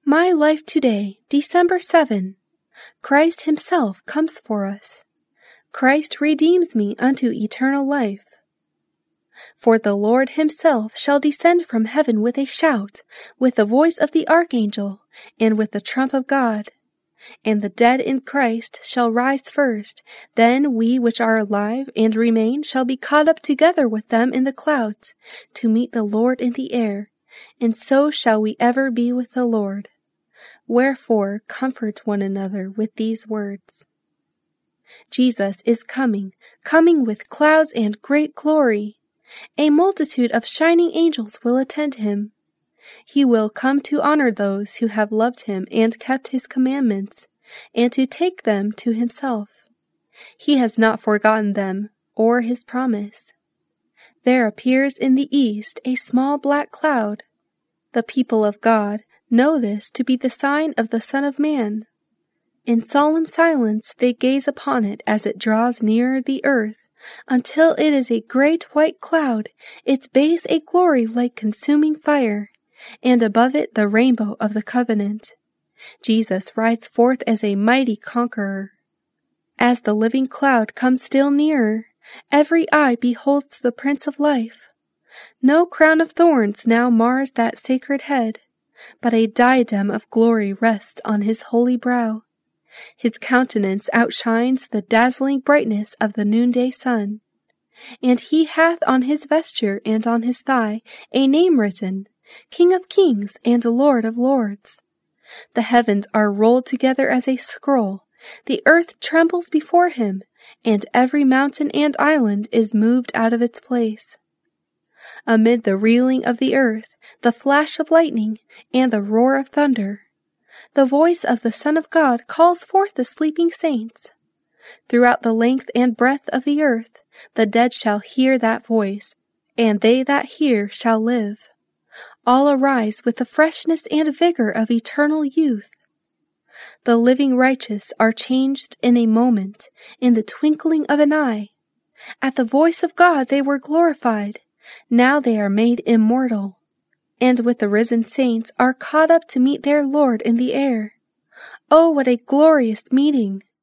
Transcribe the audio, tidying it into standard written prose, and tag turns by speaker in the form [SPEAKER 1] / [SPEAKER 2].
[SPEAKER 1] My life today, December 7. Christ himself comes for us. Christ redeems me unto eternal life. For the Lord himself shall descend from heaven with a shout, with the voice of the archangel, and with the trump of God. And the dead in Christ shall rise first. Then we which are alive and remain shall be caught up together with them in the clouds, to meet the Lord in the air. And so shall we ever be with the Lord. Wherefore comfort one another with these words. Jesus is coming, coming with clouds and great glory. A multitude of shining angels will attend him. He will come to honor those who have loved him and kept his commandments, and to take them to himself. He has not forgotten them or his promise. There appears in the east a small black cloud. The people of God know this to be the sign of the Son of Man. In solemn silence they gaze upon it as it draws nearer the earth, until it is a great white cloud, its base a glory like consuming fire, and above it the rainbow of the covenant. Jesus rides forth as a mighty conqueror. As the living cloud comes still nearer, every eye beholds the Prince of Life. No crown of thorns now mars that sacred head, but a diadem of glory rests on his holy brow. His countenance outshines the dazzling brightness of the noonday sun, and he hath on his vesture and on his thigh a name written, King of Kings and Lord of Lords. The heavens are rolled together as a scroll, the earth trembles before him, and every mountain and island is moved out of its place. Amid the reeling of the earth, the flash of lightning, and the roar of thunder, the voice of the Son of God calls forth the sleeping saints. Throughout the length and breadth of the earth, the dead shall hear that voice, and they that hear shall live. All arise with the freshness and vigor of eternal youth. The living righteous are changed in a moment, in the twinkling of an eye. At the voice of God they were glorified. Now they are made immortal, and with the risen saints are caught up to meet their Lord in the air. Oh, what a glorious meeting!